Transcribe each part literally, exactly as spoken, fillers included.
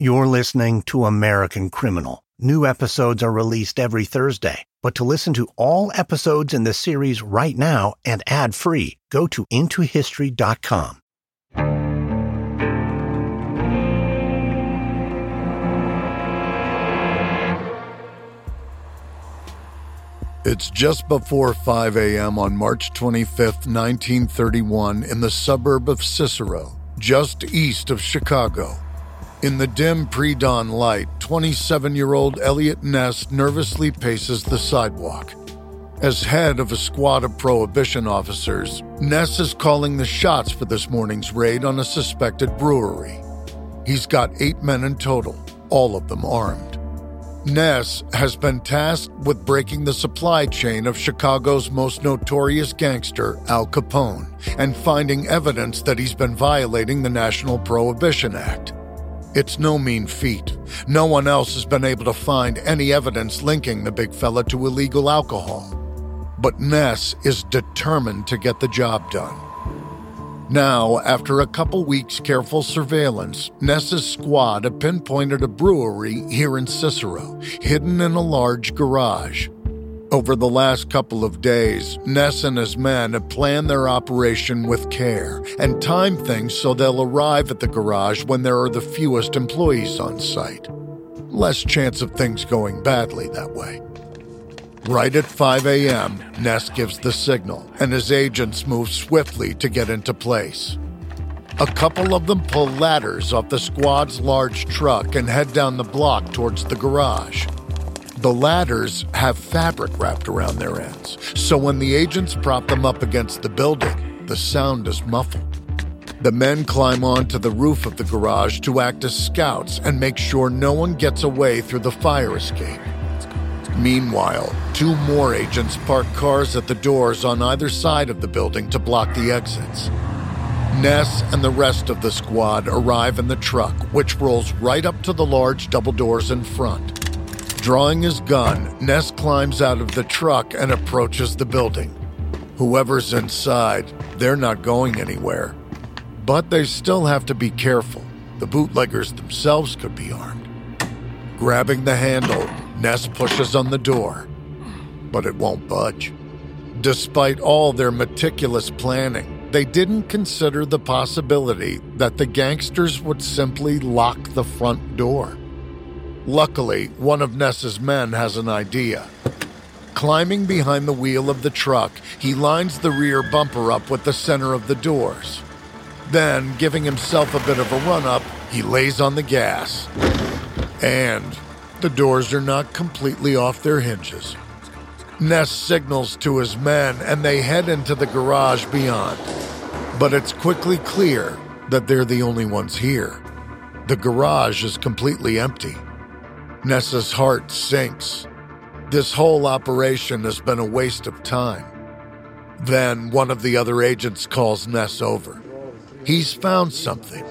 You're listening to American Criminal. New episodes are released every Thursday. But to listen to all episodes in the series right now and ad-free, go to into history dot com. It's just before five a.m. on March twenty-fifth, nineteen thirty-one, in the suburb of Cicero, just east of Chicago. In the dim pre-dawn light, twenty-seven-year-old Elliot Ness nervously paces the sidewalk. As head of a squad of prohibition officers, Ness is calling the shots for this morning's raid on a suspected brewery. He's got eight men in total, all of them armed. Ness has been tasked with breaking the supply chain of Chicago's most notorious gangster, Al Capone, and finding evidence that he's been violating the National Prohibition Act. It's no mean feat. No one else has been able to find any evidence linking the big fella to illegal alcohol. But Ness is determined to get the job done. Now, after a couple weeks' careful surveillance, Ness's squad have pinpointed a brewery here in Cicero, hidden in a large garage. Over the last couple of days, Ness and his men have planned their operation with care and timed things so they'll arrive at the garage when there are the fewest employees on site. Less chance of things going badly that way. Right at five a.m., Ness gives the signal, and his agents move swiftly to get into place. A couple of them pull ladders off the squad's large truck and head down the block towards the garage. The ladders have fabric wrapped around their ends, so when the agents prop them up against the building, the sound is muffled. The men climb onto the roof of the garage to act as scouts and make sure no one gets away through the fire escape. Meanwhile, two more agents park cars at the doors on either side of the building to block the exits. Ness and the rest of the squad arrive in the truck, which rolls right up to the large double doors in front. Drawing his gun, Ness climbs out of the truck and approaches the building. Whoever's inside, they're not going anywhere. But they still have to be careful. The bootleggers themselves could be armed. Grabbing the handle, Ness pushes on the door, but it won't budge. Despite all their meticulous planning, they didn't consider the possibility that the gangsters would simply lock the front door. Luckily, one of Ness's men has an idea. Climbing behind the wheel of the truck, he lines the rear bumper up with the center of the doors. Then, giving himself a bit of a run-up, he lays on the gas. And the doors are not completely off their hinges. Ness signals to his men, and they head into the garage beyond. But it's quickly clear that they're the only ones here. The garage is completely empty. Ness's heart sinks. This whole operation has been a waste of time. Then one of the other agents calls Ness over. He's found something.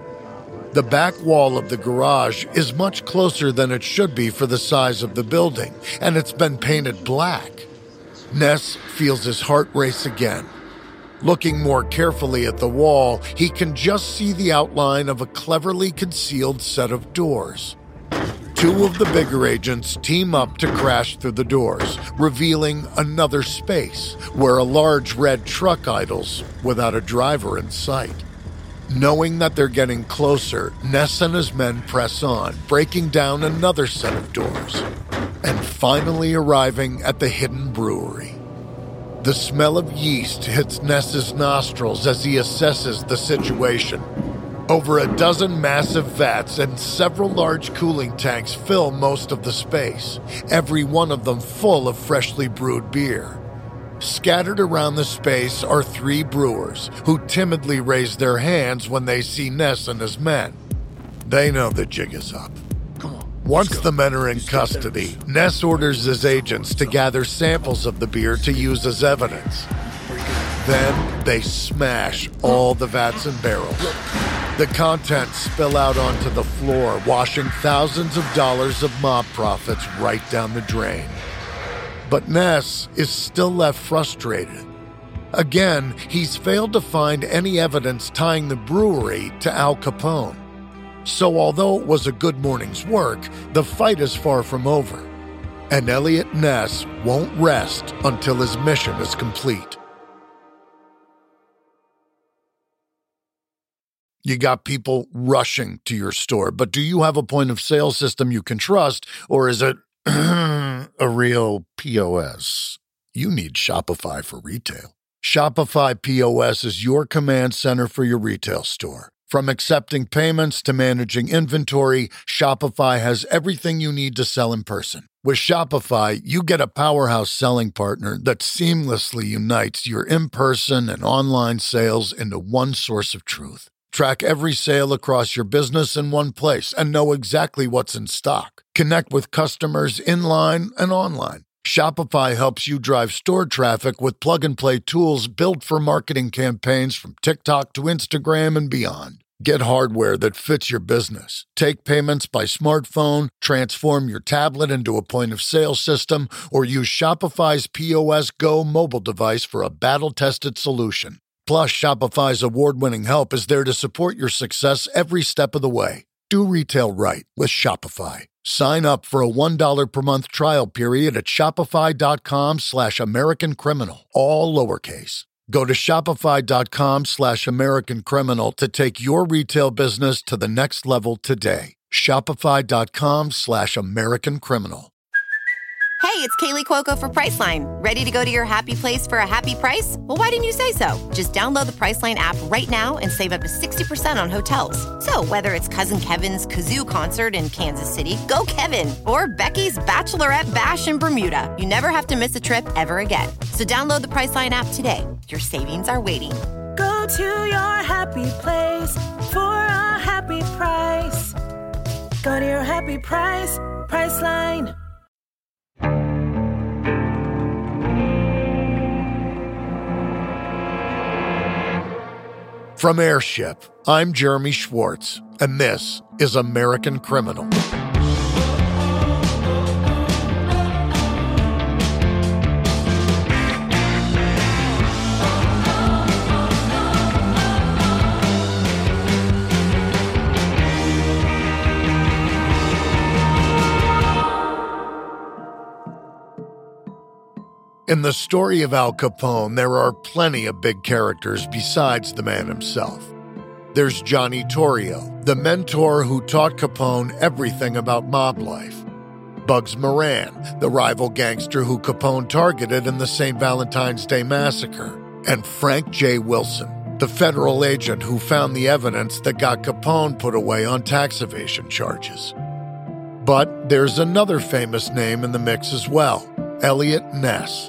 The back wall of the garage is much closer than it should be for the size of the building, and it's been painted black. Ness feels his heart race again. Looking more carefully at the wall, he can just see the outline of a cleverly concealed set of doors. Two of the bigger agents team up to crash through the doors, revealing another space where a large red truck idles without a driver in sight. Knowing that they're getting closer, Ness and his men press on, breaking down another set of doors, and finally arriving at the hidden brewery. The smell of yeast hits Ness's nostrils as he assesses the situation. Over a dozen massive vats and several large cooling tanks fill most of the space, every one of them full of freshly brewed beer. Scattered around the space are three brewers who timidly raise their hands when they see Ness and his men. They know the jig is up. Once the men are in custody, Ness orders his agents to gather samples of the beer to use as evidence. Then they smash all the vats and barrels. The contents spill out onto the floor, washing thousands of dollars of mob profits right down the drain. But Ness is still left frustrated. Again, he's failed to find any evidence tying the brewery to Al Capone. So although it was a good morning's work, the fight is far from over. And Eliot Ness won't rest until his mission is complete. You got people rushing to your store, but do you have a point of sale system you can trust, or is it a real P O S? You need Shopify for retail. Shopify P O S is your command center for your retail store. From accepting payments to managing inventory, Shopify has everything you need to sell in person. With Shopify, you get a powerhouse selling partner that seamlessly unites your in-person and online sales into one source of truth. Track every sale across your business in one place and know exactly what's in stock. Connect with customers in-line and online. Shopify helps you drive store traffic with plug-and-play tools built for marketing campaigns from TikTok to Instagram and beyond. Get hardware that fits your business. Take payments by smartphone, transform your tablet into a point-of-sale system, or use Shopify's P O S Go mobile device for a battle-tested solution. Plus, Shopify's award-winning help is there to support your success every step of the way. Do retail right with Shopify. Sign up for a one dollar per month trial period at shopify.com slash American Criminal, all lowercase. Go to shopify.com slash American Criminal to take your retail business to the next level today. Shopify.com slash American Criminal. Hey, it's Kaylee Cuoco for Priceline. Ready to go to your happy place for a happy price? Well, why didn't you say so? Just download the Priceline app right now and save up to sixty percent on hotels. So whether it's Cousin Kevin's Kazoo Concert in Kansas City, go Kevin, or Becky's Bachelorette Bash in Bermuda, you never have to miss a trip ever again. So download the Priceline app today. Your savings are waiting. Go to your happy place for a happy price. Go to your happy price, Priceline. From Airship, I'm Jeremy Schwartz, and this is American Criminal. In the story of Al Capone, there are plenty of big characters besides the man himself. There's Johnny Torrio, the mentor who taught Capone everything about mob life. Bugs Moran, the rival gangster who Capone targeted in the Saint Valentine's Day Massacre. And Frank J. Wilson, the federal agent who found the evidence that got Capone put away on tax evasion charges. But there's another famous name in the mix as well, Eliot Ness.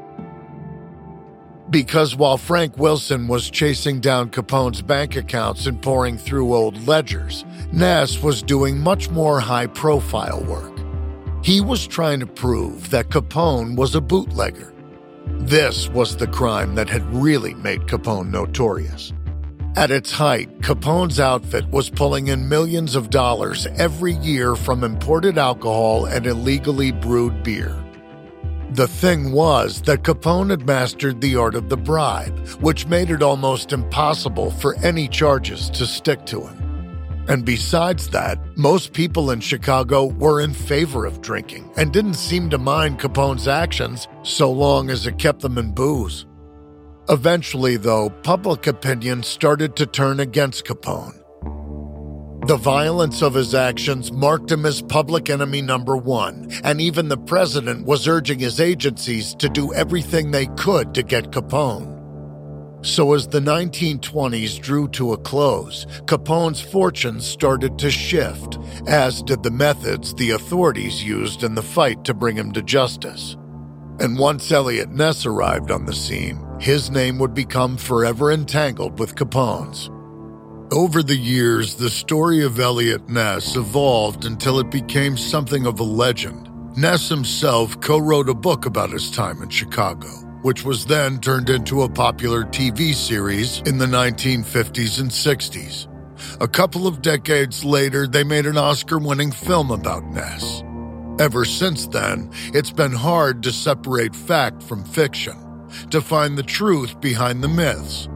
Because while Frank Wilson was chasing down Capone's bank accounts and pouring through old ledgers, Ness was doing much more high-profile work. He was trying to prove that Capone was a bootlegger. This was the crime that had really made Capone notorious. At its height, Capone's outfit was pulling in millions of dollars every year from imported alcohol and illegally brewed beer. The thing was that Capone had mastered the art of the bribe, which made it almost impossible for any charges to stick to him. And besides that, most people in Chicago were in favor of drinking and didn't seem to mind Capone's actions so long as it kept them in booze. Eventually, though, public opinion started to turn against Capone. The violence of his actions marked him as public enemy number one, and even the president was urging his agencies to do everything they could to get Capone. So as the nineteen twenties drew to a close, Capone's fortunes started to shift, as did the methods the authorities used in the fight to bring him to justice. And once Eliot Ness arrived on the scene, his name would become forever entangled with Capone's. Over the years, the story of Eliot Ness evolved until it became something of a legend. Ness himself co-wrote a book about his time in Chicago, which was then turned into a popular T V series in the nineteen fifties and sixties. A couple of decades later, they made an Oscar-winning film about Ness. Ever since then, it's been hard to separate fact from fiction, to find the truth behind the myths.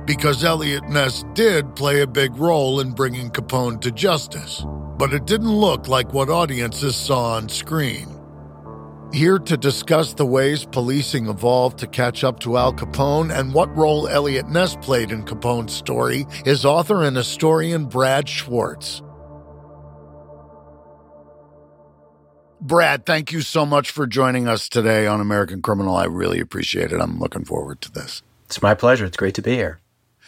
because Eliot Ness did play a big role in bringing Capone to justice, but it didn't look like what audiences saw on screen. Here to discuss the ways policing evolved to catch up to Al Capone and what role Eliot Ness played in Capone's story is author and historian Brad Schwartz. Brad, thank you so much for joining us today on American Criminal. I really appreciate it. I'm looking forward to this. It's my pleasure. It's great to be here.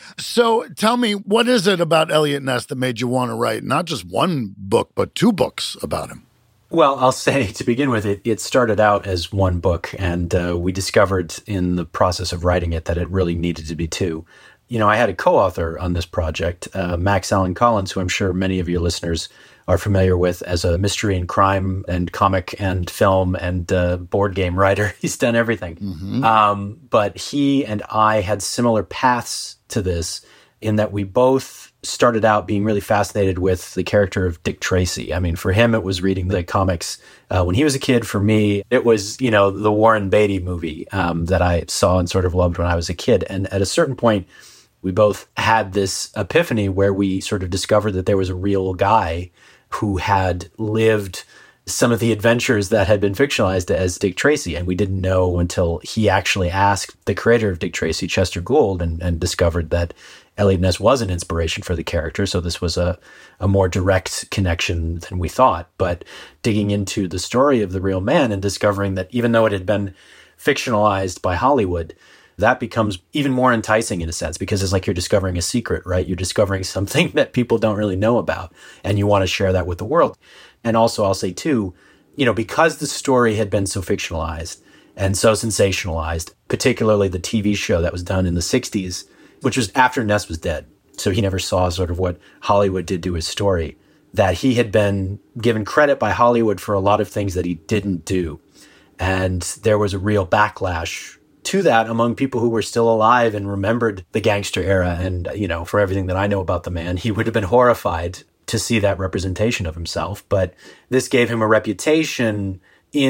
So tell me, what is it about Eliot Ness that made you want to write not just one book, but two books about him? Well, I'll say to begin with, it, it started out as one book, and uh, we discovered in the process of writing it that it really needed to be two. You know, I had a co-author on this project, uh, Max Allan Collins, who I'm sure many of your listeners are familiar with as a mystery and crime and comic and film and uh, board game writer. He's done everything. Mm-hmm. Um, but he and I had similar paths to this in that we both started out being really fascinated with the character of Dick Tracy. I mean, for him, it was reading the comics uh, when he was a kid. For me, it was, you know, the Warren Beatty movie um, that I saw and sort of loved when I was a kid. And at a certain point, we both had this epiphany where we sort of discovered that there was a real guy who had lived some of the adventures that had been fictionalized as Dick Tracy. And we didn't know until he actually asked the creator of Dick Tracy, Chester Gould, and, and discovered that Eliot Ness was an inspiration for the character. So this was a, a more direct connection than we thought. But digging into the story of the real man and discovering that even though it had been fictionalized by Hollywood, that becomes even more enticing in a sense, because it's like you're discovering a secret, right? You're discovering something that people don't really know about, and you want to share that with the world. And also, I'll say too, you know, because the story had been so fictionalized and so sensationalized, particularly the T V show that was done in the sixties, which was after Ness was dead. So he never saw sort of what Hollywood did to his story, that he had been given credit by Hollywood for a lot of things that he didn't do. And there was a real backlash to that among people who were still alive and remembered the gangster era. And, you know, for everything that I know about the man, he would have been horrified to see that representation of himself. But this gave him a reputation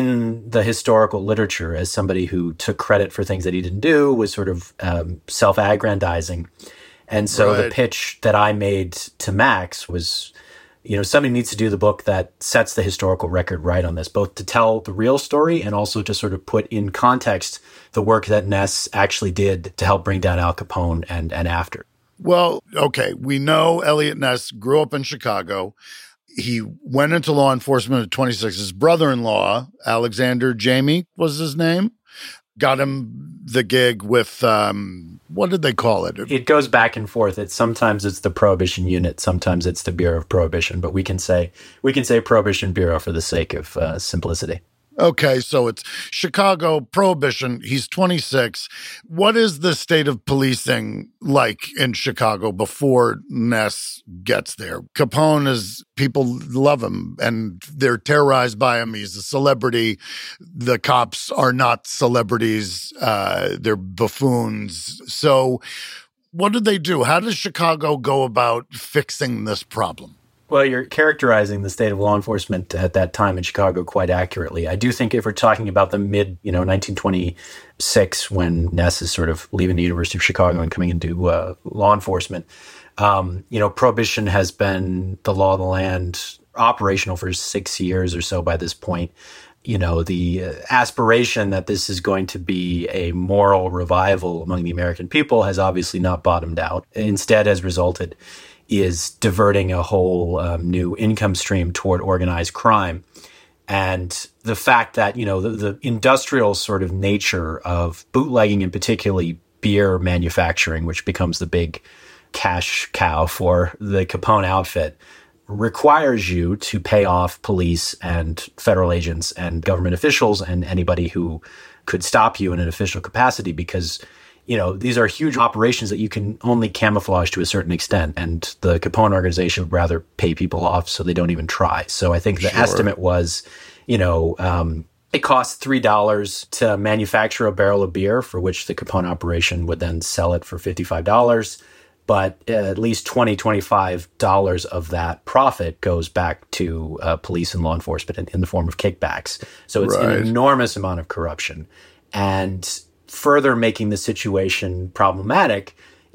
in the historical literature as somebody who took credit for things that he didn't do, was sort of um, self-aggrandizing. And so right. The pitch that I made to Max was, you know, somebody needs to do the book that sets the historical record right on this, both to tell the real story and also to sort of put in context the work that Ness actually did to help bring down Al Capone and, and after. Well, okay, we know Eliot Ness grew up in Chicago. He went into law enforcement at twenty-six. His brother-in-law, Alexander Jamie was his name, got him the gig with, um, what did they call it? It goes back and forth. It's sometimes it's the Prohibition Unit, sometimes it's the Bureau of Prohibition, but we can say we can say Prohibition Bureau for the sake of uh, simplicity. Okay, so it's Chicago Prohibition. He's twenty-six. What is the state of policing like in Chicago before Ness gets there? Capone is, people love him and they're terrorized by him. He's a celebrity. The cops are not celebrities. Uh, they're buffoons. So what do they do? How does Chicago go about fixing this problem? Well, you're characterizing the state of law enforcement at that time in Chicago quite accurately. I do think if we're talking about the mid, you know, nineteen twenty-six, when Ness is sort of leaving the University of Chicago and coming into uh, law enforcement, um, you know, Prohibition has been the law of the land operational for six years or so by this point. You know, the uh, aspiration that this is going to be a moral revival among the American people has obviously not bottomed out. Instead, has resulted is diverting a whole um, new income stream toward organized crime. And the fact that, you know, the, the industrial sort of nature of bootlegging, and particularly beer manufacturing, which becomes the big cash cow for the Capone outfit, requires you to pay off police and federal agents and government officials and anybody who could stop you in an official capacity, because you know, these are huge operations that you can only camouflage to a certain extent. And the Capone organization would rather pay people off so they don't even try. So I think the sure. estimate was, you know, um, it costs three dollars to manufacture a barrel of beer, for which the Capone operation would then sell it for fifty-five dollars. But at least twenty dollars, twenty-five dollars of that profit goes back to uh, police and law enforcement in, in the form of kickbacks. So it's right. an enormous amount of corruption. And further making the situation problematic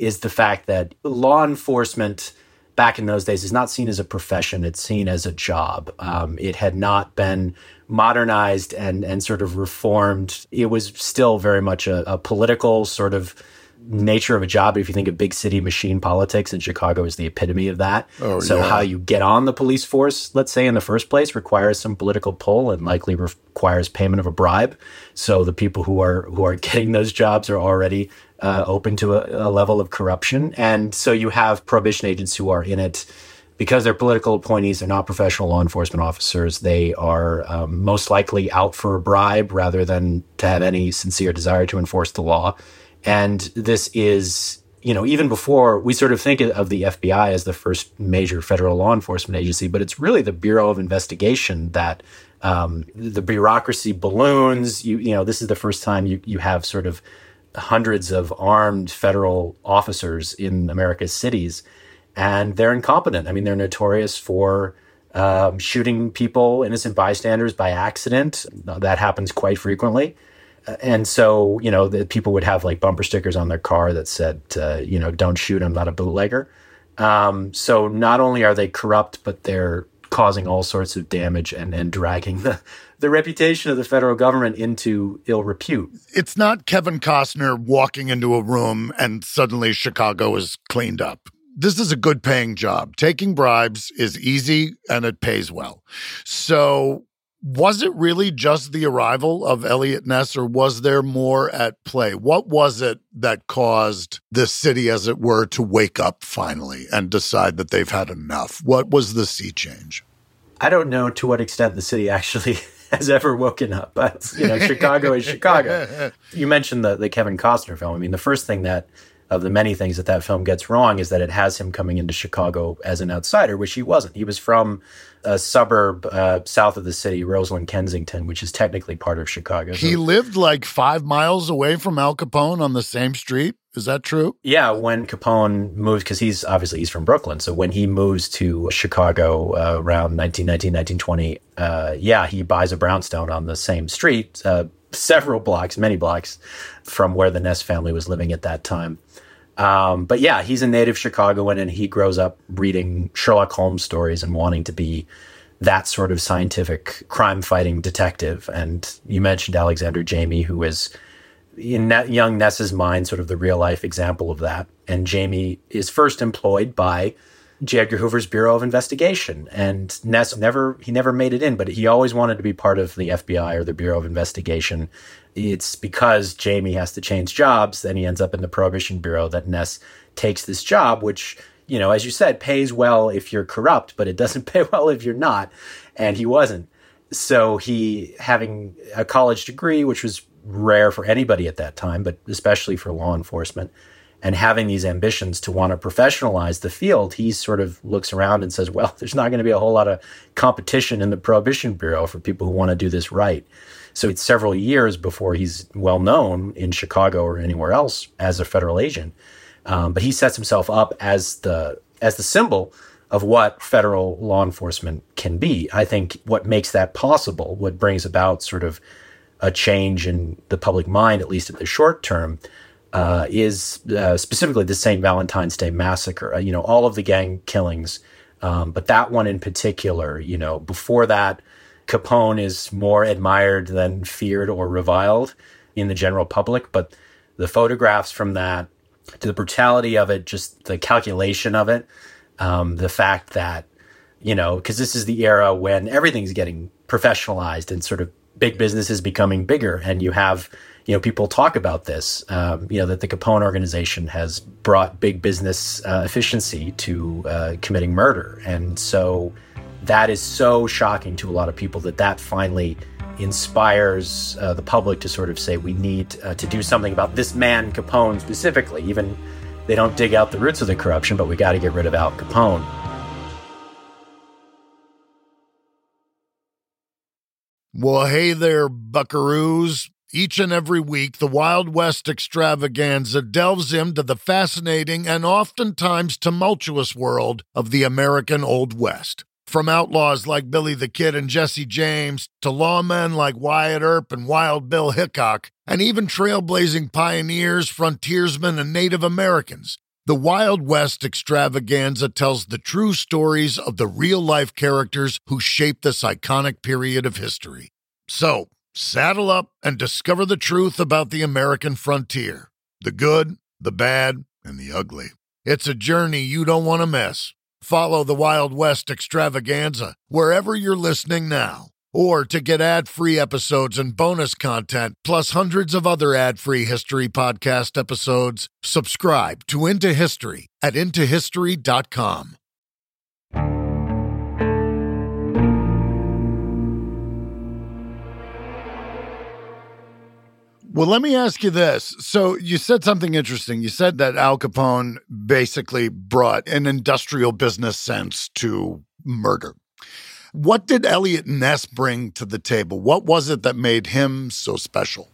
is the fact that law enforcement back in those days is not seen as a profession. It's seen as a job. Um, it had not been modernized and, and sort of reformed. It was still very much a, a political sort of nature of a job. If you think of big city machine politics, and Chicago is the epitome of that. Oh, so yeah. how you get on the police force, let's say in the first place, requires some political pull and likely requires payment of a bribe. So the people who are who are getting those jobs are already uh, open to a, a level of corruption. And so you have prohibition agents who are in it because they're political appointees. They're not professional law enforcement officers. They are um, most likely out for a bribe rather than to have any sincere desire to enforce the law. And this is, you know, even before we sort of think of the F B I as the first major federal law enforcement agency, but it's really the Bureau of Investigation that um, the bureaucracy balloons. You, you know, this is the first time you, you have sort of hundreds of armed federal officers in America's cities, and they're incompetent. I mean, they're notorious for um, shooting people, innocent bystanders, by accident. That happens quite frequently. And so, you know, the people would have like bumper stickers on their car that said, uh, you know, don't shoot, I'm not a bootlegger. Um, so not only are they corrupt, but they're causing all sorts of damage and, and dragging the, the reputation of the federal government into ill repute. It's not Kevin Costner walking into a room and suddenly Chicago is cleaned up. This is a good paying job. Taking bribes is easy and it pays well. So was it really just the arrival of Eliot Ness, or was there more at play? What was it that caused the city, as it were, to wake up finally and decide that they've had enough? What was the sea change? I don't know to what extent the city actually has ever woken up, but, you know, Chicago is Chicago. You mentioned the, the Kevin Costner film. I mean, the first thing that, of the many things that that film gets wrong, is that it has him coming into Chicago as an outsider, which he wasn't. He was from a suburb uh, south of the city, Roseland, Kensington, which is technically part of Chicago. He so, lived like five miles away from Al Capone on the same street. Is that true? Yeah, when Capone moved, because he's obviously he's from Brooklyn. So when he moves to Chicago uh, around nineteen nineteen, nineteen twenty, uh, yeah, he buys a brownstone on the same street, uh, several blocks, many blocks from where the Ness family was living at that time. Um, but yeah, he's a native Chicagoan, and he grows up reading Sherlock Holmes stories and wanting to be that sort of scientific crime-fighting detective. And you mentioned Alexander Jamie, who is, in young Ness's mind, sort of the real-life example of that. And Jamie is first employed by J. Edgar Hoover's Bureau of Investigation. And Ness never, he never made it in, but he always wanted to be part of the F B I or the Bureau of Investigation. It's because Jamie has to change jobs, then he ends up in the Prohibition Bureau, that Ness takes this job, which, you know, as you said, pays well if you're corrupt, but it doesn't pay well if you're not. And he wasn't. So he, having a college degree, which was rare for anybody at that time, but especially for law enforcement, and having these ambitions to want to professionalize the field, he sort of looks around and says, well, there's not going to be a whole lot of competition in the Prohibition Bureau for people who want to do this right. So it's several years before he's well known in Chicago or anywhere else as a federal agent. Um, but he sets himself up as the as the symbol of what federal law enforcement can be. I think what makes that possible, what brings about sort of a change in the public mind, at least at the short term, uh, is uh, specifically the Saint Valentine's Day massacre. Uh, you know, all of the gang killings, um, but that one in particular. You know, before that, Capone is more admired than feared or reviled in the general public. But the photographs from that, to the brutality of it, just the calculation of it, um, the fact that, you know, because this is the era when everything's getting professionalized and sort of big business is becoming bigger. And you have, you know, people talk about this, um, you know, that the Capone organization has brought big business uh, efficiency to uh, committing murder. And so that is so shocking to a lot of people that that finally inspires uh, the public to sort of say, we need uh, to do something about this man Capone specifically. Even they don't dig out the roots of the corruption, but we got to get rid of Al Capone. Well, hey there, buckaroos. Each and every week, the Wild West extravaganza delves into the fascinating and oftentimes tumultuous world of the American Old West. From outlaws like Billy the Kid and Jesse James, to lawmen like Wyatt Earp and Wild Bill Hickok, and even trailblazing pioneers, frontiersmen, and Native Americans, The Wild West Extravaganza tells the true stories of the real-life characters who shaped this iconic period of history. So, saddle up and discover the truth about the American frontier. The good, the bad, and the ugly. It's a journey you don't want to miss. Follow the Wild West Extravaganza wherever you're listening now. Or to get ad-free episodes and bonus content, plus hundreds of other ad-free history podcast episodes, subscribe to Into History at into history dot com. Well, let me ask you this. So you said something interesting. You said that Al Capone basically brought an industrial business sense to murder. What did Eliot Ness bring to the table? What was it that made him so special?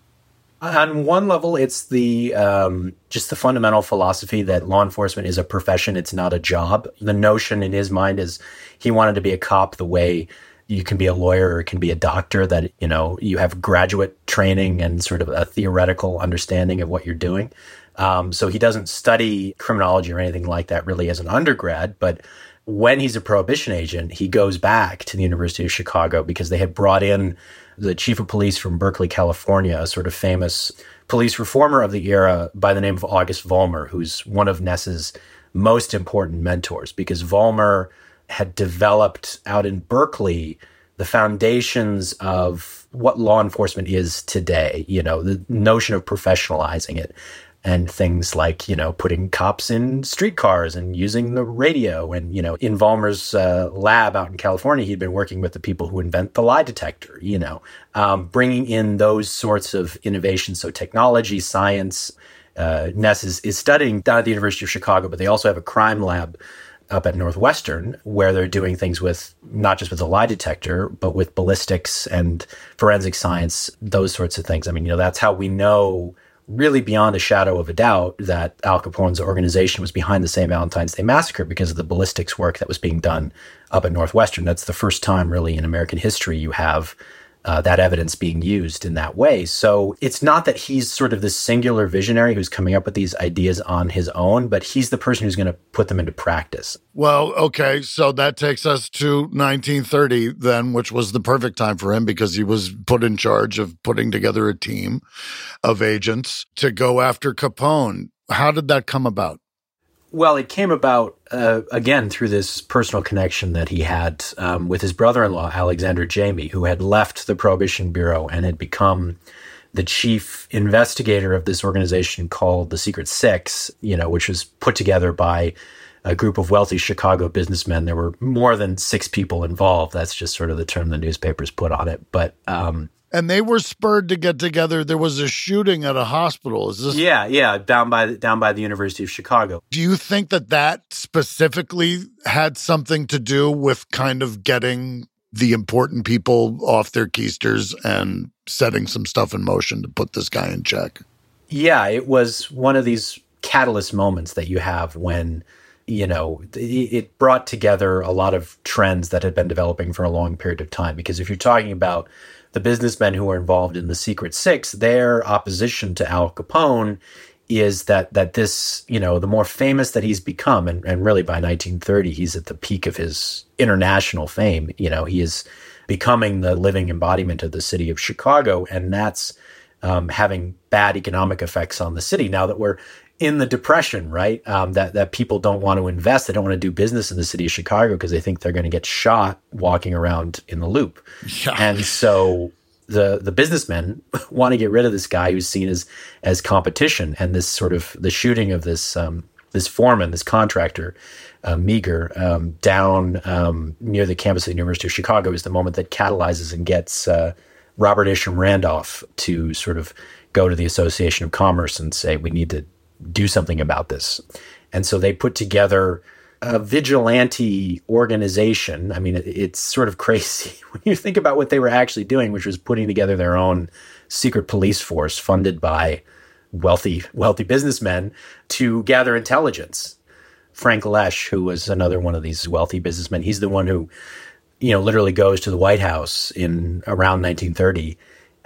On one level, it's the um, just the fundamental philosophy that law enforcement is a profession. It's not a job. The notion in his mind is he wanted to be a cop the way you can be a lawyer or can be a doctor, that, you know, you have graduate training and sort of a theoretical understanding of what you're doing. Um, so he doesn't study criminology or anything like that really as an undergrad, but when he's a prohibition agent, he goes back to the University of Chicago because they had brought in the chief of police from Berkeley, California, a sort of famous police reformer of the era by the name of August Vollmer, who's one of Ness's most important mentors, because Vollmer had developed out in Berkeley the foundations of what law enforcement is today, you know, the notion of professionalizing it. And things like, you know, putting cops in streetcars and using the radio. And, you know, in Vollmer's uh, lab out in California, he'd been working with the people who invent the lie detector, you know, um, bringing in those sorts of innovations. So technology, science, uh, Ness is, is studying down at the University of Chicago, but they also have a crime lab up at Northwestern where they're doing things with not just with the lie detector, but with ballistics and forensic science, those sorts of things. I mean, you know, that's how we know really beyond a shadow of a doubt that Al Capone's organization was behind the Saint Valentine's Day Massacre because of the ballistics work that was being done up at Northwestern. That's the first time really in American history you have uh, that evidence being used in that way. So it's not that he's sort of this singular visionary who's coming up with these ideas on his own, but he's the person who's going to put them into practice. Well, okay, so that takes us to nineteen thirty then, which was the perfect time for him because he was put in charge of putting together a team of agents to go after Capone. How did that come about? Well, it came about, uh, again, through this personal connection that he had um, with his brother-in-law, Alexander Jamie, who had left the Prohibition Bureau and had become the chief investigator of this organization called the Secret Six, you know, which was put together by a group of wealthy Chicago businessmen. There were more than six people involved. That's just sort of the term the newspapers put on it. But um, and they were spurred to get together. There was a shooting at a hospital. Is this? Yeah, yeah, down by down by the University of Chicago. Do you think that that specifically had something to do with kind of getting the important people off their keisters and setting some stuff in motion to put this guy in check? Yeah, it was one of these catalyst moments that you have when, you know, it brought together a lot of trends that had been developing for a long period of time. Because if you're talking about the businessmen who are involved in the Secret Six, their opposition to Al Capone is that that this, you know, the more famous that he's become, and, and really by nineteen thirty, he's at the peak of his international fame. You know, he is becoming the living embodiment of the city of Chicago, and that's um, having bad economic effects on the city. Now that we're in the Depression, right? Um, that, that people don't want to invest. They don't want to do business in the city of Chicago because they think they're going to get shot walking around in the Loop. Yeah. And so the the businessmen want to get rid of this guy who's seen as as competition. And this sort of the shooting of this um, this foreman, this contractor, uh, Meager, um, down um, near the campus of the University of Chicago is the moment that catalyzes and gets uh, Robert Isham Randolph to sort of go to the Association of Commerce and say, we need to do something about this. And so they put together a vigilante organization. I mean, it, it's sort of crazy when you think about what they were actually doing, which was putting together their own secret police force funded by wealthy, wealthy businessmen to gather intelligence. Frank Lesh, who was another one of these wealthy businessmen, he's the one who, you know, literally goes to the White House in around nineteen thirty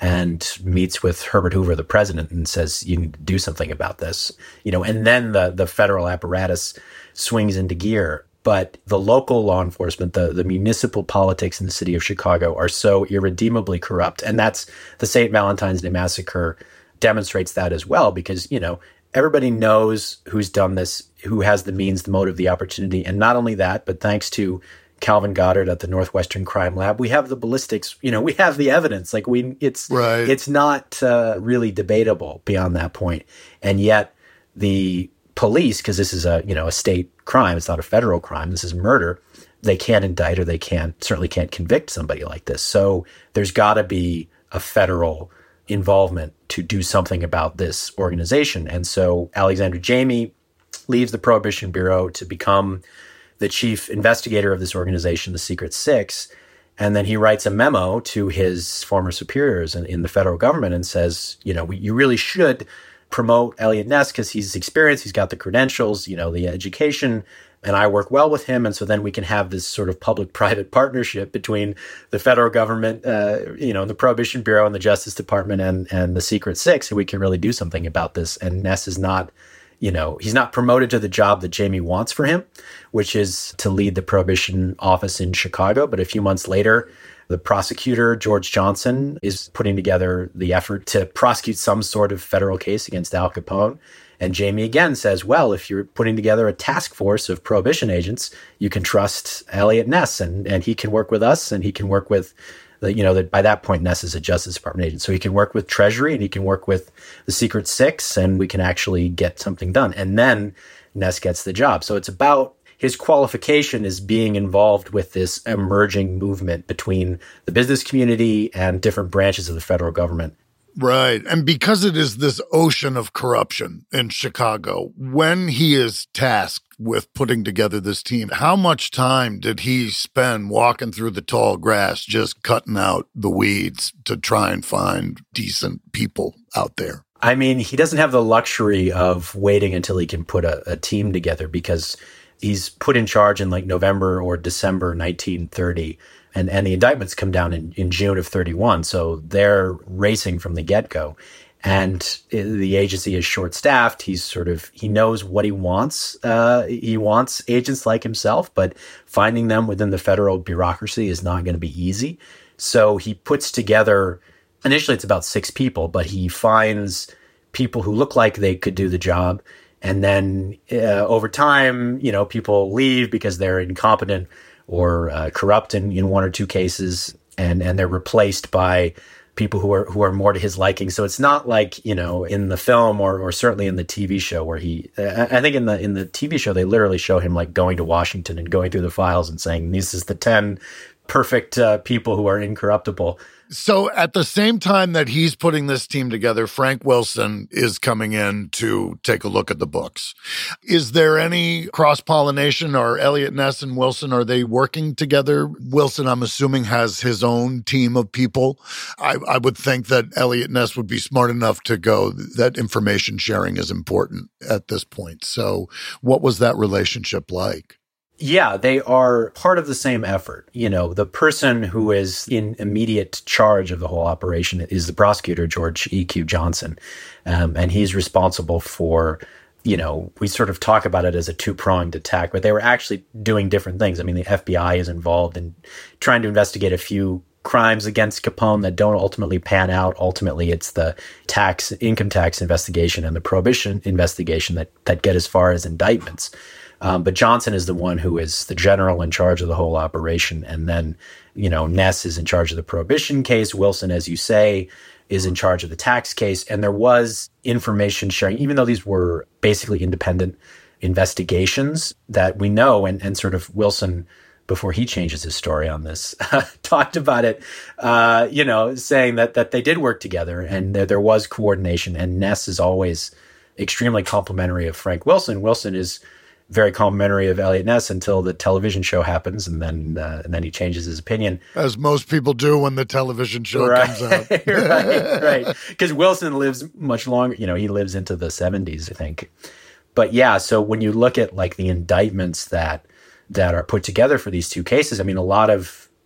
and meets with Herbert Hoover, the president, and says, you need to do something about this. You know, and then the, the federal apparatus swings into gear. But the local law enforcement, the, the municipal politics in the city of Chicago are so irredeemably corrupt. And that's the Saint Valentine's Day Massacre demonstrates that as well, because, you know, everybody knows who's done this, who has the means, the motive, the opportunity. And not only that, but thanks to Calvin Goddard at the Northwestern Crime Lab, we have the ballistics, you know, we have the evidence. Like we, it's, right. it's not uh, really debatable beyond that point. And yet the police, because this is a, you know, a state crime, it's not a federal crime, this is murder, they can't indict or they can't, certainly can't convict somebody like this. So there's got to be a federal involvement to do something about this organization. And so Alexander Jayme leaves the Prohibition Bureau to become the chief investigator of this organization, the Secret Six. And then he writes a memo to his former superiors in, in the federal government and says, you know, we, you really should promote Eliot Ness because he's experienced, he's got the credentials, you know, the education, and I work well with him. And so then we can have this sort of public-private partnership between the federal government, uh, you know, the Prohibition Bureau and the Justice Department and, and the Secret Six, and we can really do something about this. And Ness is not, you know, he's not promoted to the job that Jayme wants for him, which is to lead the Prohibition office in Chicago. But a few months later, the prosecutor, George Johnson, is putting together the effort to prosecute some sort of federal case against Al Capone. And Jayme again says, well, if you're putting together a task force of Prohibition agents, you can trust Eliot Ness, and, and he can work with us, and he can work with the, you know, that by that point, Ness is a Justice Department agent. So he can work with Treasury and he can work with the Secret Six, and we can actually get something done. And then Ness gets the job. So it's about his qualification is being involved with this emerging movement between the business community and different branches of the federal government. Right. And because it is this ocean of corruption in Chicago, when he is tasked with putting together this team, how much time did he spend walking through the tall grass, just cutting out the weeds to try and find decent people out there? I mean, he doesn't have the luxury of waiting until he can put a, a team together, because he's put in charge in like November or December nineteen thirty. And and the indictments come down in, in June of thirty-one. So they're racing from the get-go. And the agency is short-staffed. He's sort of, he knows what he wants. Uh, he wants agents like himself, but finding them within the federal bureaucracy is not going to be easy. So he puts together, initially it's about six people, but he finds people who look like they could do the job. And then uh, over time, you know, people leave because they're incompetent or uh, corrupt in, in one or two cases, and, and they're replaced by people who are who are more to his liking. So it's not like, you know, in the film or or certainly in the T V show where he, uh, I think in the in the T V show they literally show him like going to Washington and going through the files and saying, this is the ten perfect uh, people who are incorruptible. So at the same time that he's putting this team together, Frank Wilson is coming in to take a look at the books. Is there any cross-pollination? Or Eliot Ness and Wilson, are they working together? Wilson, I'm assuming, has his own team of people. I, I would think that Eliot Ness would be smart enough to go, that information sharing is important at this point. So what was that relationship like? Yeah, they are part of the same effort. You know, the person who is in immediate charge of the whole operation is the prosecutor, George E Q Johnson. Um, and he's responsible for, you know, we sort of talk about it as a two-pronged attack, but they were actually doing different things. I mean, the F B I is involved in trying to investigate a few crimes against Capone that don't ultimately pan out. Ultimately, it's the tax, income tax investigation and the Prohibition investigation that, that get as far as indictments. Um, but Johnson is the one who is the general in charge of the whole operation. And then, you know, Ness is in charge of the Prohibition case. Wilson, as you say, is in charge of the tax case. And there was information sharing, even though these were basically independent investigations that we know, and, and sort of Wilson, before he changes his story on this, talked about it, uh, you know, saying that that they did work together and there, there was coordination. And Ness is always extremely complimentary of Frank Wilson. Wilson is very complimentary of Eliot Ness until the television show happens, and then uh, and then he changes his opinion, as most people do when the television show right. comes out. right, right. Because Wilson lives much longer. You know, he lives into the seventies, I think. But yeah, so when you look at like the indictments that that are put together for these two cases, I mean, a lot of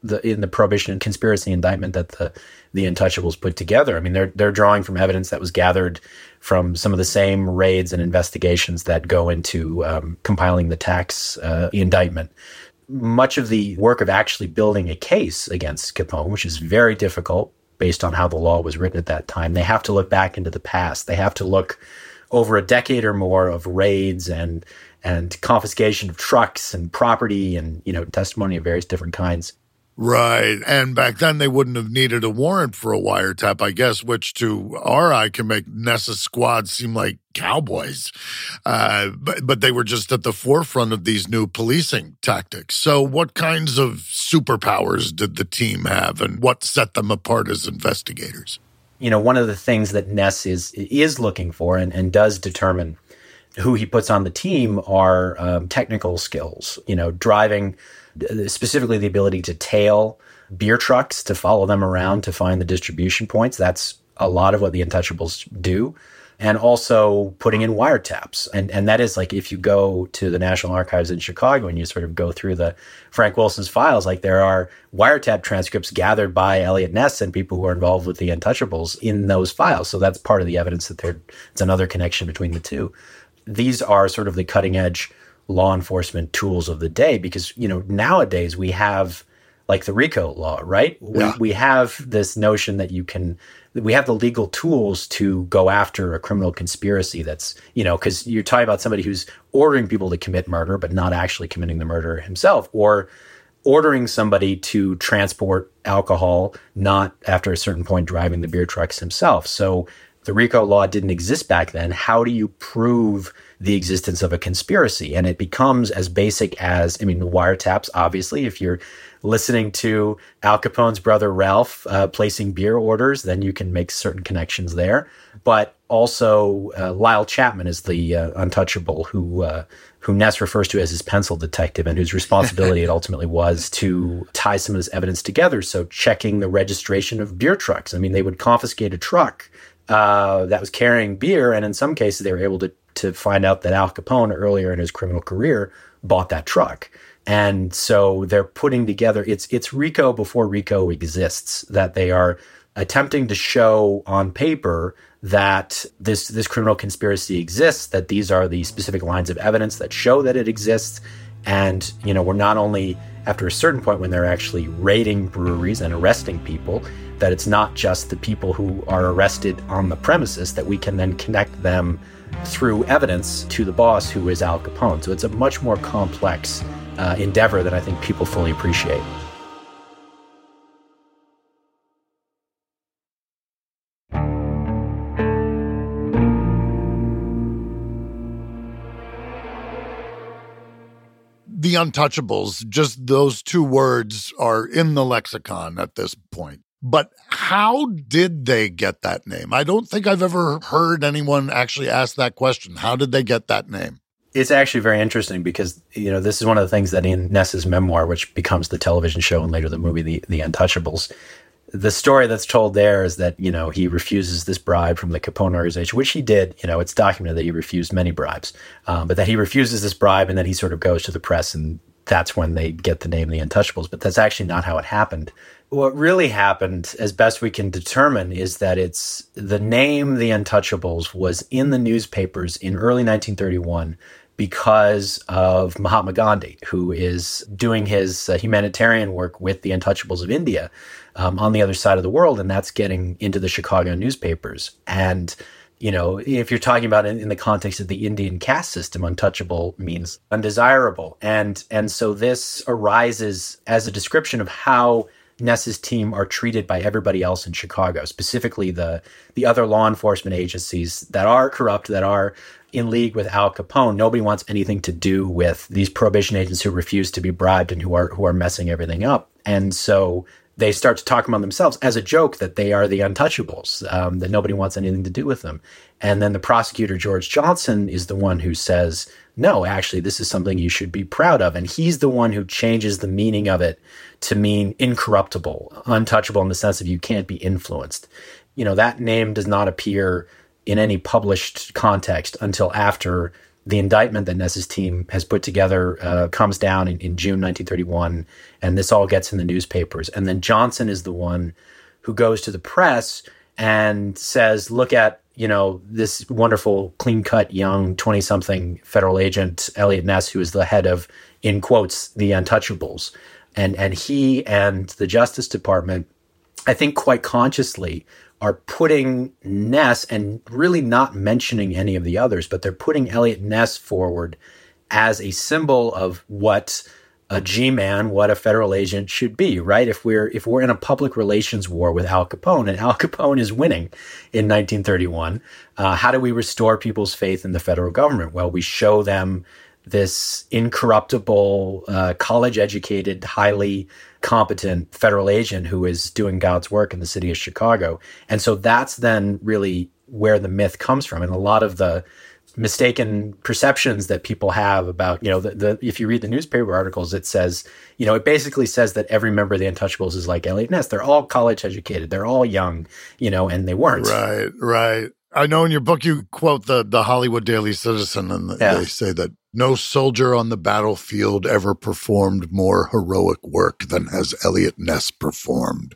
the in the prohibition and conspiracy indictment that the the Untouchables put together. I mean, they're they're drawing from evidence that was gathered from some of the same raids and investigations that go into um, compiling the tax uh, indictment. Much of the work of actually building a case against Capone, which is very difficult based on how the law was written at that time, they have to look back into the past. They have to look over a decade or more of raids and and confiscation of trucks and property and, you know, testimony of various different kinds. Right. And back then they wouldn't have needed a warrant for a wiretap, I guess, which to our eye can make Ness's squad seem like cowboys. Uh, but, but they were just at the forefront of these new policing tactics. So what kinds of superpowers did the team have and what set them apart as investigators? You know, one of the things that Ness is is looking for and, and does determine who he puts on the team are um, technical skills, you know, driving, specifically the ability to tail beer trucks, to follow them around, to find the distribution points. That's a lot of what the Untouchables do. And also putting in wiretaps. And and that is like, if you go to the National Archives in Chicago and you sort of go through the Frank Wilson's files, like there are wiretap transcripts gathered by Eliot Ness and people who are involved with the Untouchables in those files. So that's part of the evidence that there, it's another connection between the two. These are sort of the cutting edge law enforcement tools of the day, because, you know, nowadays we have like the RICO law, right? Yeah. We, we have this notion that you can, we have the legal tools to go after a criminal conspiracy that's, you know, because you're talking about somebody who's ordering people to commit murder, but not actually committing the murder himself, or ordering somebody to transport alcohol, not after a certain point driving the beer trucks himself. So the RICO law didn't exist back then. How do you prove the existence of a conspiracy? And it becomes as basic as, I mean, the wiretaps, obviously, if you're listening to Al Capone's brother Ralph uh, placing beer orders, then you can make certain connections there. But also uh, Lyle Chapman is the uh, untouchable who uh, who Ness refers to as his pencil detective, and whose responsibility it ultimately was to tie some of this evidence together. So checking the registration of beer trucks. I mean, they would confiscate a truck uh, that was carrying beer, and in some cases they were able to to find out that Al Capone earlier in his criminal career bought that truck. And so they're putting together, it's it's RICO before RICO exists, that they are attempting to show on paper that this this criminal conspiracy exists, that these are the specific lines of evidence that show that it exists. And, you know, we're not only, after a certain point when they're actually raiding breweries and arresting people, that it's not just the people who are arrested on the premises, that we can then connect them through evidence to the boss, who is Al Capone. So it's a much more complex uh, endeavor than I think people fully appreciate. The Untouchables, just those two words are in the lexicon at this point. But how did they get that name? I don't think I've ever heard anyone actually ask that question. How did they get that name? It's actually very interesting because, you know, this is one of the things that in Ness's memoir, which becomes the television show and later the movie, The, the Untouchables, the story that's told there is that, you know, he refuses this bribe from the Capone organization, which he did. You know, it's documented that he refused many bribes, um, but that he refuses this bribe and then he sort of goes to the press, and that's when they get the name The Untouchables. But that's actually not how it happened. What really happened, as best we can determine, is that it's the name The Untouchables was in the newspapers in early nineteen thirty-one because of Mahatma Gandhi, who is doing his uh, humanitarian work with the Untouchables of India um, on the other side of the world, and that's getting into the Chicago newspapers. And, you know, if you're talking about it in the context of the Indian caste system, untouchable means undesirable. And, and so this arises as a description of how Ness's team are treated by everybody else in Chicago, specifically the the other law enforcement agencies that are corrupt, that are in league with Al Capone. Nobody wants anything to do with these prohibition agents who refuse to be bribed and who are who are messing everything up. And so they start to talk among themselves as a joke that they are the untouchables, um, that nobody wants anything to do with them. And then the prosecutor, George Johnson, is the one who says, no, actually, this is something you should be proud of. And he's the one who changes the meaning of it to mean incorruptible, untouchable in the sense of you can't be influenced. You know, that name does not appear in any published context until after the indictment that Ness's team has put together uh, comes down in, in June nineteen thirty-one, and this all gets in the newspapers. And then Johnson is the one who goes to the press and says, look at, you know, this wonderful, clean-cut, young, twenty-something federal agent, Eliot Ness, who is the head of, in quotes, the Untouchables. And, and he and the Justice Department, I think quite consciously, are putting Ness, and really not mentioning any of the others, but they're putting Eliot Ness forward as a symbol of what a G-man, what a federal agent should be, right? If we're if we're in a public relations war with Al Capone, and Al Capone is winning in nineteen thirty-one, uh, how do we restore people's faith in the federal government? Well, we show them this incorruptible, uh, college-educated, highly competent federal agent who is doing God's work in the city of Chicago. And so that's then really where the myth comes from. And a lot of the mistaken perceptions that people have about, you know, the, the if you read the newspaper articles, it says, you know, it basically says that every member of the Untouchables is like Eliot Ness. They're all college educated. They're all young, you know, and they weren't. Right, right. I know in your book you quote the, the Hollywood Daily Citizen, and the, yeah. they say that no soldier on the battlefield ever performed more heroic work than has Eliot Ness performed.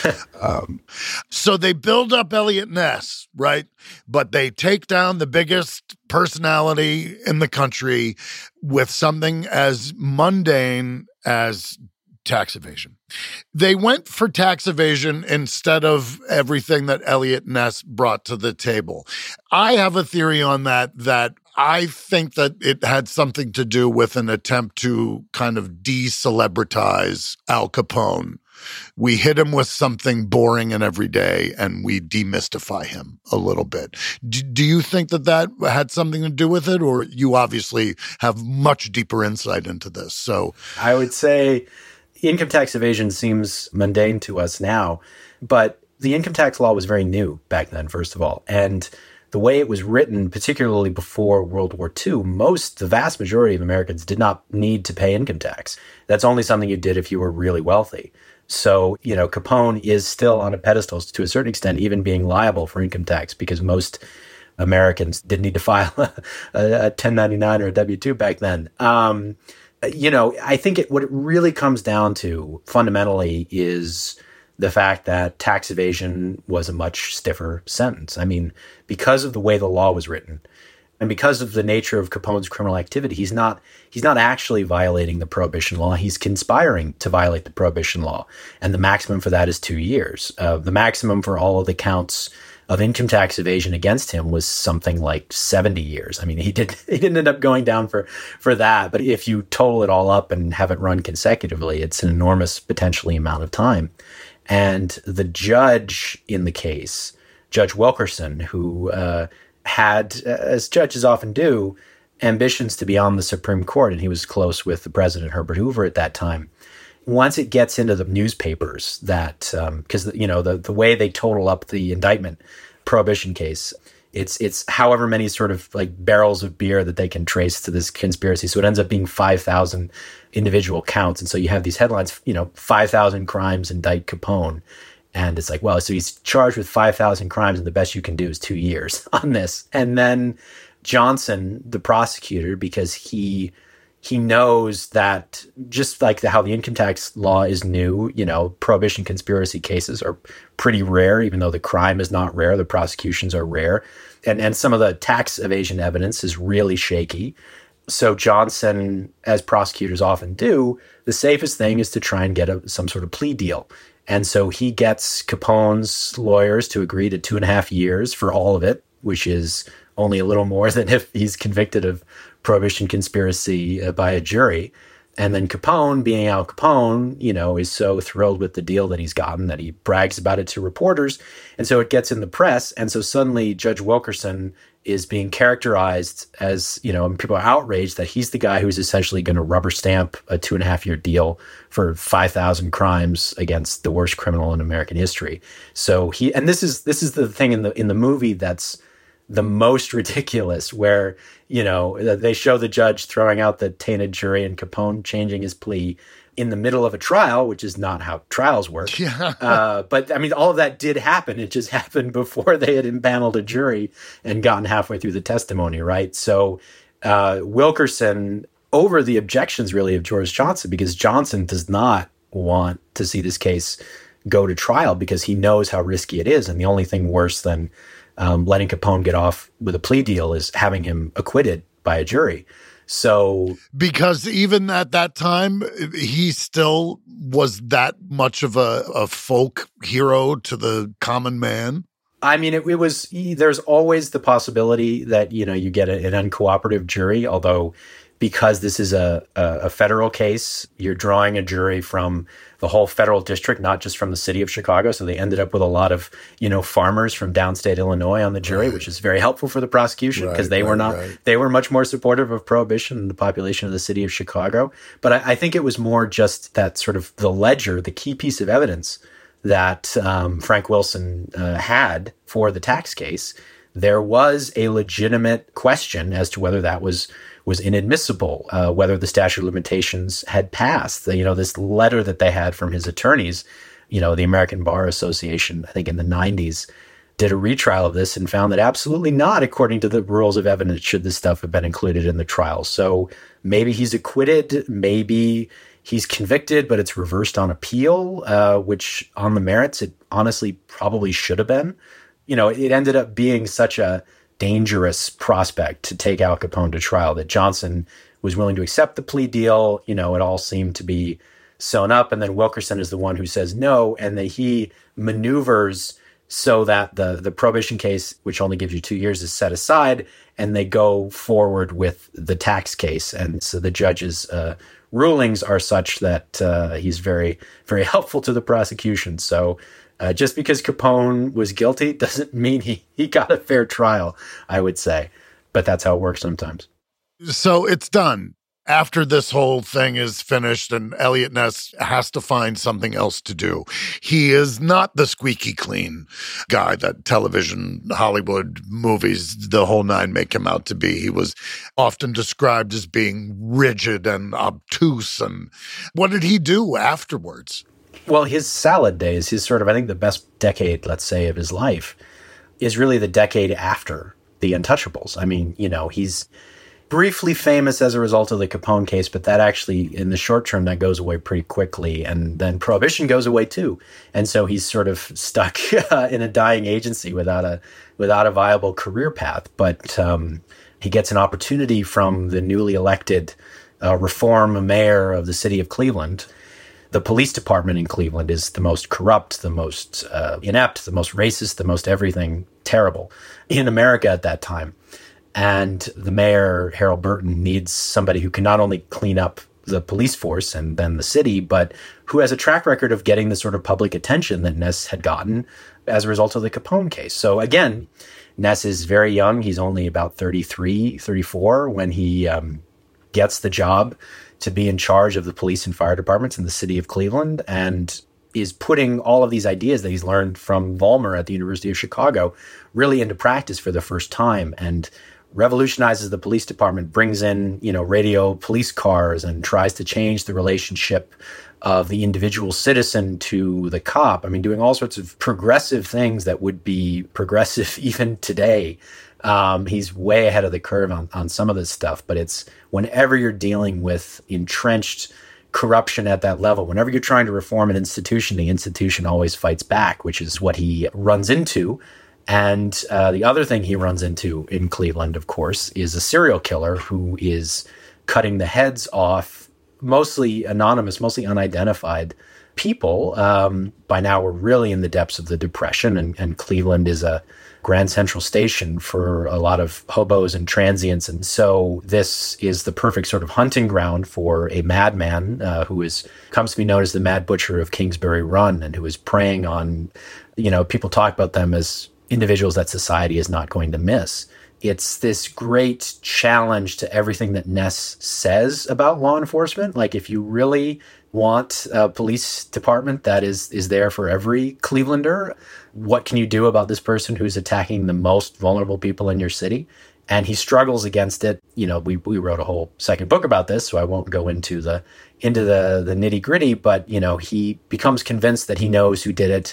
um, so they build up Eliot Ness, right? But they take down the biggest personality in the country with something as mundane as tax evasion. They went for tax evasion instead of everything that Eliot Ness brought to the table. I have a theory on that, that I think that it had something to do with an attempt to kind of de-celebritize Al Capone. We hit him with something boring and everyday, and we demystify him a little bit. Do, do you think that that had something to do with it, or you obviously have much deeper insight into this? So I would say income tax evasion seems mundane to us now, but the income tax law was very new back then, first of all. And the way it was written, particularly before World War Two, most, the vast majority of Americans did not need to pay income tax. That's only something you did if you were really wealthy. So, you know, Capone is still on a pedestal to a certain extent, even being liable for income tax, because most Americans didn't need to file a, a ten ninety-nine or a W two back then. Um, you know, I think it, what it really comes down to fundamentally is the fact that tax evasion was a much stiffer sentence. I mean, because of the way the law was written, and because of the nature of Capone's criminal activity, he's not he's not actually violating the Prohibition law. He's conspiring to violate the Prohibition law. And the maximum for that is two years. Uh, the maximum for all of the counts of income tax evasion against him was something like seventy years. I mean, he did he didn't end up going down for, for that. But if you total it all up and have it run consecutively, it's an enormous potentially amount of time. And the judge in the case, Judge Wilkerson, who uh, had, as judges often do, ambitions to be on the Supreme Court, and he was close with the President Herbert Hoover at that time. Once it gets into the newspapers, that because um, you know the the way they total up the indictment Prohibition case, it's it's however many sort of like barrels of beer that they can trace to this conspiracy. So it ends up being five thousand individual counts, and so you have these headlines, you know, five thousand crimes indict Capone. And it's like, well, so he's charged with five thousand crimes, and the best you can do is two years on this. And then Johnson, the prosecutor, because he he knows that just like the, how the income tax law is new, you know, Prohibition conspiracy cases are pretty rare, even though the crime is not rare, the prosecutions are rare. And, and some of the tax evasion evidence is really shaky. So Johnson, as prosecutors often do, the safest thing is to try and get a, some sort of plea deal. And so he gets Capone's lawyers to agree to two and a half years for all of it, which is only a little more than if he's convicted of Prohibition conspiracy uh, by a jury. And then Capone, being Al Capone, you know, is so thrilled with the deal that he's gotten that he brags about it to reporters. And so it gets in the press. And so suddenly Judge Wilkerson is being characterized as, you know, and people are outraged that he's the guy who's essentially going to rubber stamp a two and a half year deal for five thousand crimes against the worst criminal in American history. So he, and this is, this is the thing in the, in the movie that's the most ridiculous, where, you know, they show the judge throwing out the tainted jury and Capone changing his plea in the middle of a trial, which is not how trials work. Yeah. uh, but I mean, all of that did happen. It just happened before they had impaneled a jury and gotten halfway through the testimony, right? So uh, Wilkerson over the objections, really, of George Johnson, because Johnson does not want to see this case go to trial because he knows how risky it is. And the only thing worse than um, letting Capone get off with a plea deal is having him acquitted by a jury. So, because even at that time, he still was that much of a, a folk hero to the common man. I mean, it, it was, there's always the possibility that, you know, you get a, an uncooperative jury, although because this is a, a, a federal case, you're drawing a jury from the whole federal district, not just from the city of Chicago. So they ended up with a lot of, you know, farmers from downstate Illinois on the jury, right. which is very helpful for the prosecution because right, they right, were not, right. they were much more supportive of prohibition than the population of the city of Chicago. But I, I think it was more just that sort of the ledger, the key piece of evidence that um, Frank Wilson uh, had for the tax case. There was a legitimate question as to whether that was was inadmissible, uh, whether the statute of limitations had passed. The, you know, this letter that they had from his attorneys, you know, the American Bar Association, I think in the nineties, did a retrial of this and found that absolutely not, according to the rules of evidence, should this stuff have been included in the trial. So maybe he's acquitted, maybe he's convicted, but it's reversed on appeal, uh, which on the merits, it honestly probably should have been. You know, it ended up being such a dangerous prospect to take Al Capone to trial that Johnson was willing to accept the plea deal. You know, it all seemed to be sewn up. And then Wilkerson is the one who says no, and that he maneuvers so that the, the prohibition case, which only gives you two years, is set aside, and they go forward with the tax case. And so the judge's uh, rulings are such that uh, he's very, very helpful to the prosecution. So Uh, just because Capone was guilty doesn't mean he, he got a fair trial, I would say. But that's how it works sometimes. So it's done. After this whole thing is finished and Eliot Ness has to find something else to do. He is not the squeaky clean guy that television, Hollywood movies, the whole nine make him out to be. He was often described as being rigid and obtuse. And what did he do afterwards? Well, his salad days, his sort of, I think the best decade, let's say, of his life is really the decade after the Untouchables. I mean, you know, he's briefly famous as a result of the Capone case, but that actually, in the short term, that goes away pretty quickly. And then Prohibition goes away too. And so he's sort of stuck uh, in a dying agency without a without a viable career path. But um, he gets an opportunity from the newly elected uh, reform mayor of the city of Cleveland. The police department in Cleveland is the most corrupt, the most uh, inept, the most racist, the most everything terrible in America at that time. And the mayor, Harold Burton, needs somebody who can not only clean up the police force and then the city, but who has a track record of getting the sort of public attention that Ness had gotten as a result of the Capone case. So again, Ness is very young. He's only about thirty-three, thirty-four when he um, gets the job to be in charge of the police and fire departments in the city of Cleveland, and is putting all of these ideas that he's learned from Vollmer at the University of Chicago really into practice for the first time, and revolutionizes the police department, brings in, you know, radio police cars, and tries to change the relationship of the individual citizen to the cop. I mean, doing all sorts of progressive things that would be progressive even today. Um, he's way ahead of the curve on, on some of this stuff, but it's whenever you're dealing with entrenched corruption at that level, whenever you're trying to reform an institution, the institution always fights back, which is what he runs into. And uh, the other thing he runs into in Cleveland, of course, is a serial killer who is cutting the heads off mostly anonymous, mostly unidentified people. Um, by now, we're really in the depths of the Depression, and, and Cleveland is a Grand Central Station for a lot of hobos and transients. And so this is the perfect sort of hunting ground for a madman uh, who is comes to be known as the Mad Butcher of Kingsbury Run, and who is preying on, you know, people talk about them as individuals that society is not going to miss. It's this great challenge to everything that Ness says about law enforcement. Like, if you really want a police department that is is there for every Clevelander, what can you do about this person who's attacking the most vulnerable people in your city? And he struggles against it. You know, we we wrote a whole second book about this, so I won't go into the into the the nitty gritty. But you know, he becomes convinced that he knows who did it,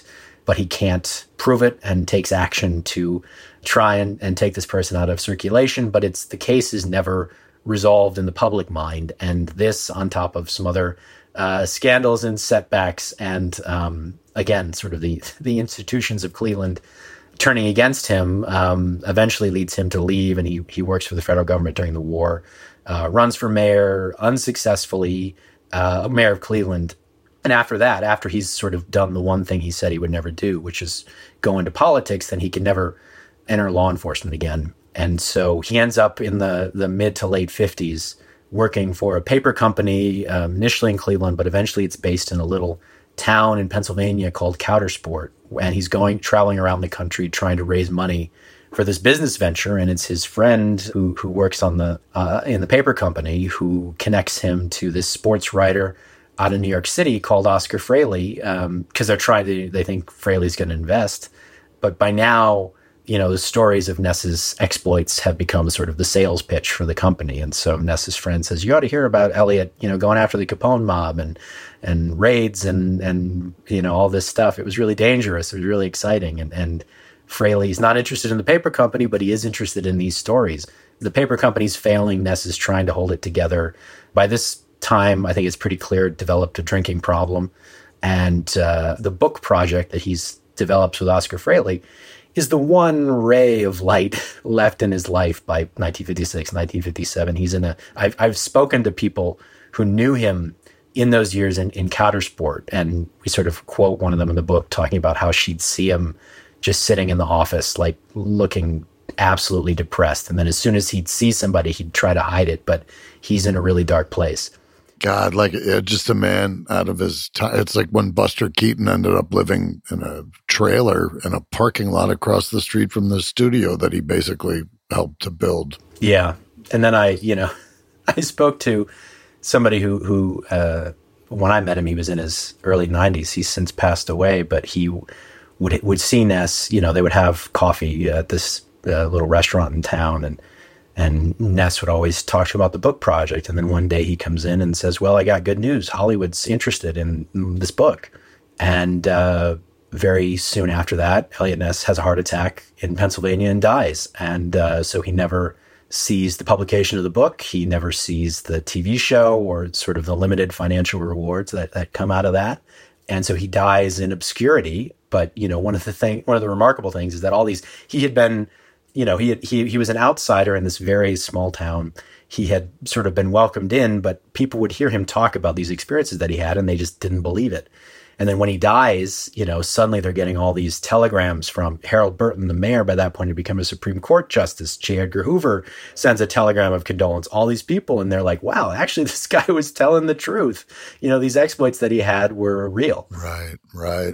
but he can't prove it and takes action to try and, and take this person out of circulation. But it's the case is never resolved in the public mind. And this, on top of some other uh, scandals and setbacks, and um, again, sort of the the institutions of Cleveland turning against him, um, eventually leads him to leave, and he he works for the federal government during the war, uh, runs for mayor unsuccessfully, uh, mayor of Cleveland. And after that, after he's sort of done the one thing he said he would never do, which is go into politics, then he can never enter law enforcement again. And so he ends up in the, the mid to late fifties working for a paper company, um, initially in Cleveland, but eventually it's based in a little town in Pennsylvania called Coudersport. And he's going, traveling around the country trying to raise money for this business venture. And it's his friend who, who works on the, uh, in the paper company who connects him to this sports writer out of New York City called Oscar Fraley, because um, they're trying to, they think Fraley's going to invest. But by now, you know, the stories of Ness's exploits have become sort of the sales pitch for the company. And so Ness's friend says, you ought to hear about Elliot, you know, going after the Capone mob and and raids and, and you know, all this stuff. It was really dangerous. It was really exciting. And, and Fraley's not interested in the paper company, but he is interested in these stories. The paper company's failing. Ness is trying to hold it together. By this time, I think it's pretty clear, developed a drinking problem. And uh, the book project that he's developed with Oscar Fraley is the one ray of light left in his life by nineteen fifty-six, nineteen fifty-seven. He's in a, I've, I've spoken to people who knew him in those years in, in Coudersport, and we sort of quote one of them in the book talking about how she'd see him just sitting in the office, like looking absolutely depressed. And then as soon as he'd see somebody, he'd try to hide it, but he's in a really dark place. God, like uh, just a man out of his time. It's like when Buster Keaton ended up living in a trailer in a parking lot across the street from the studio that he basically helped to build. Yeah. And then I, you know, I spoke to somebody who, who uh, when I met him, he was in his early nineties. He's since passed away, but he would would see Ness, you know, they would have coffee at this uh, little restaurant in town, and And Ness would always talk to him about the book project. And then one day he comes in and says, well, I got good news. Hollywood's interested in this book. And uh, very soon after that, Eliot Ness has a heart attack in Pennsylvania and dies. And uh, so he never sees the publication of the book. He never sees the T V show or sort of the limited financial rewards that, that come out of that. And so he dies in obscurity. But, you know, one of the thing, one of the remarkable things is that all these, he had been, you know, he, had, he he was an outsider in this very small town. He had sort of been welcomed in, but people would hear him talk about these experiences that he had, and they just didn't believe it. And then when he dies, you know, suddenly they're getting all these telegrams from Harold Burton, the mayor, by that point had become a Supreme Court justice. J. Edgar Hoover sends a telegram of condolence. All these people, and they're like, wow, actually, this guy was telling the truth. You know, these exploits that he had were real. Right, right.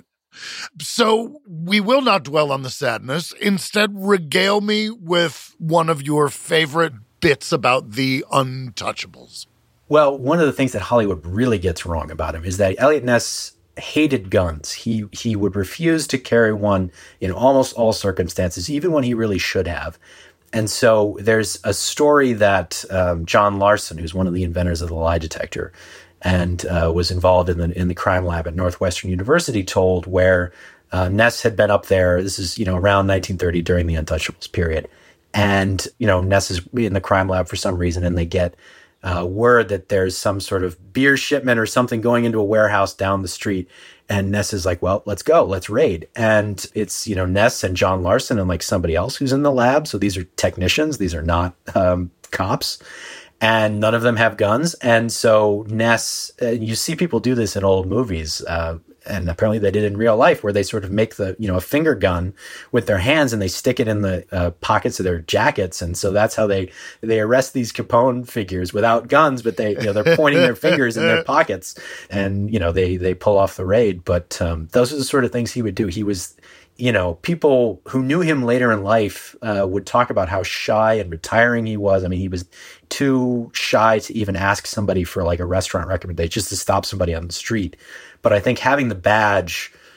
So we will not dwell on the sadness. Instead, regale me with one of your favorite bits about the Untouchables. Well, one of the things that Hollywood really gets wrong about him is that Eliot Ness hated guns. He he would refuse to carry one in almost all circumstances, even when he really should have. And so there's a story that um, John Larson, who's one of the inventors of the lie detector, and uh, was involved in the in the crime lab at Northwestern University, told, where uh, Ness had been up there. This is, you know, around nineteen thirty during the Untouchables period. And, you know, Ness is in the crime lab for some reason, and they get uh, word that there's some sort of beer shipment or something going into a warehouse down the street. And Ness is like, well, let's go, let's raid. And it's, you know, Ness and John Larson and like somebody else who's in the lab. So these are technicians. These are not um, cops. And none of them have guns. And so Ness, uh, you see people do this in old movies, uh, and apparently they did in real life, where they sort of make the, you know, a finger gun with their hands and they stick it in the uh, pockets of their jackets. And so that's how they, they arrest these Capone figures without guns, but they, you know, they're pointing their fingers in their pockets, and, you know, they, they pull off the raid. But um, those are the sort of things he would do. He was, you know, people who knew him later in life uh, would talk about how shy and retiring he was. I mean, he was too shy to even ask somebody for like a restaurant recommendation, just to stop somebody on the street. But I think having the badge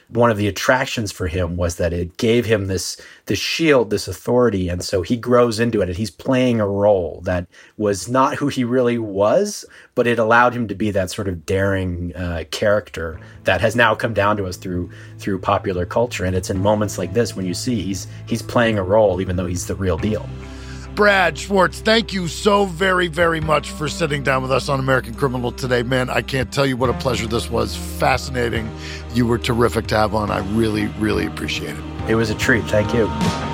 one of the attractions for him was that it gave him this this shield, this authority, and so he grows into it, and he's playing a role that was not who he really was, but it allowed him to be that sort of daring uh, character that has now come down to us through through popular culture. And it's in moments like this when you see he's he's playing a role, even though he's the real deal. Brad Schwartz, thank you so very, very much for sitting down with us on American Criminal today. Man, I can't tell you what a pleasure this was. Fascinating. You were terrific to have on. I really, really appreciate it. It was a treat. Thank you.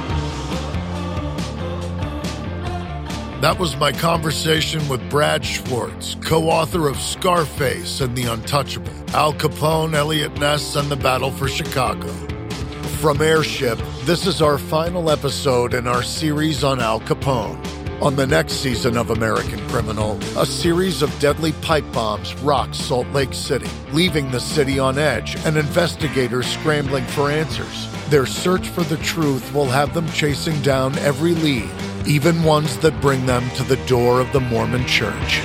That was my conversation with Brad Schwartz, co-author of Scarface and The Untouchable, Al Capone, Eliot Ness, and The Battle for Chicago. From Airship, this is our final episode in our series on Al Capone. On the next season of American Criminal, a series of deadly pipe bombs rocks Salt Lake City, leaving the city on edge and investigators scrambling for answers. Their search for the truth will have them chasing down every lead, even ones that bring them to the door of the Mormon Church.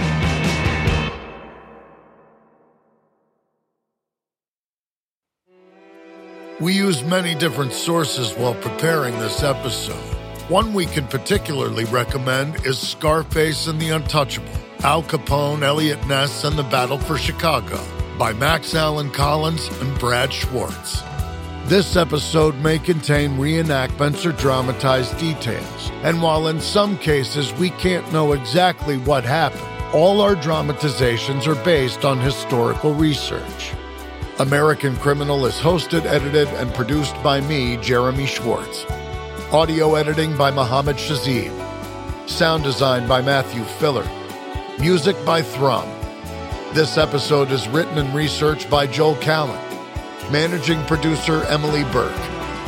We used many different sources while preparing this episode. One we can particularly recommend is Scarface and the Untouchable, Al Capone, Eliot Ness, and the Battle for Chicago by Max Allan Collins and Brad Schwartz. This episode may contain reenactments or dramatized details, and while in some cases we can't know exactly what happened, all our dramatizations are based on historical research. American Criminal is hosted, edited, and produced by me, Jeremy Schwartz. Audio editing by Mohammed Shazib. Sound design by Matthew Filler. Music by Thrum. This episode is written and researched by Joel Callan. Managing producer Emily Burke.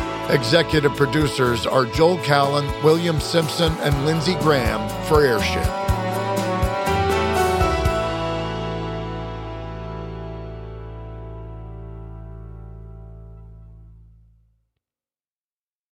Executive producers are Joel Callan, William Simpson, and Lindsey Graham for Airship.